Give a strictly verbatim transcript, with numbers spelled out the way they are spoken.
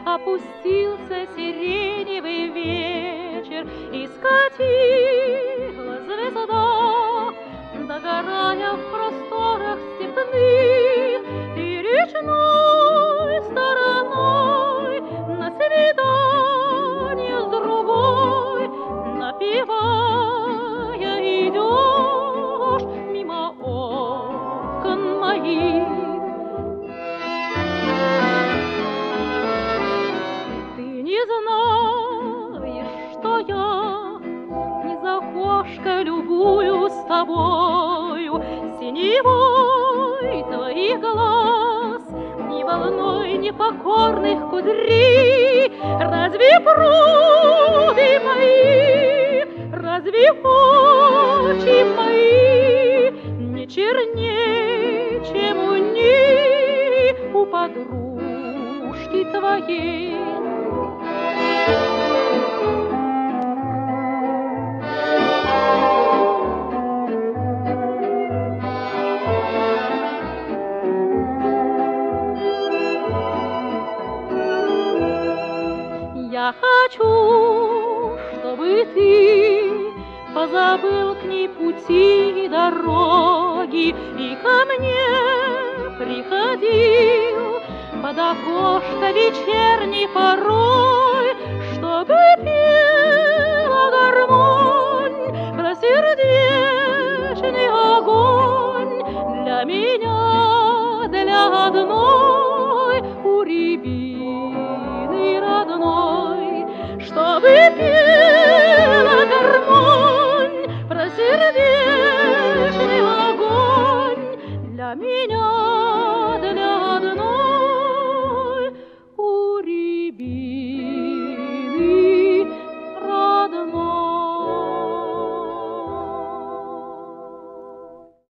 Опустился сиреневый вечер, и скатилась звезда, догорая в просторах степных и речной стороной, на свидание с другой, напевая, идешь мимо окон моих. Не знаешь, что я из окошка любую с тобою, синевой твоих глаз, ни волной непокорных кудрей. Разве пруды мои, разве очи мои не чернее, чем у них, у подружки твоей? Я хочу, чтобы ты позабыл к ней пути и дороги, и ко мне приходил под окошко вечерней порой.